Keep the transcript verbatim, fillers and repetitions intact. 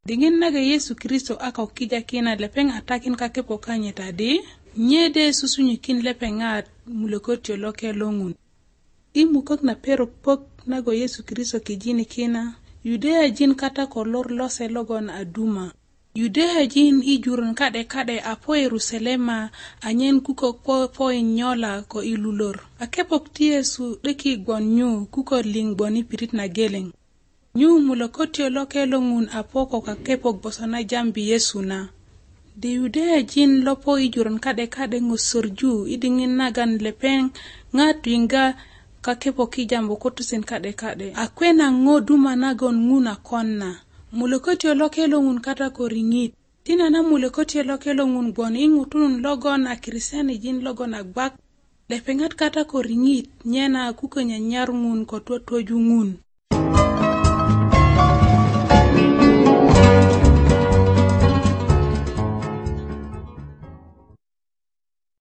Dingin naga Yesu Kristo aka ukija kina lepeng atakin kake pokanya tadi, nyede susunyikin lepengat mulekotio loke longun. Imu kok na pero pok nago Yesu Kristo kijini kina, Yudea jin kata kolor lose logon aduma. Yudea jin ijurun kade kade apo Yerusalema anyen kuko po, po nyola ko ilulor. Akepok ti Yesu deki gwanyu kuko ling boni pirit na geleng. Nyu mulekotio loke longun apo ko kakepok bosona jambi Yesu na. De Yudea jin lopo ijurun kade kade ngusurju idingin nagan lepeng ngatu inga kakepo kijambo kotusen kade kade. Akwena ngoduma nagon nguna konna. Mulekotio loke longun kata koringit. Tina na mulekotio loke longun gwon ingutunun logon akirisani jin logon agbak. Lepengat kata koringit nyena kuko nyanyar ngun ko tuotuoju ngun.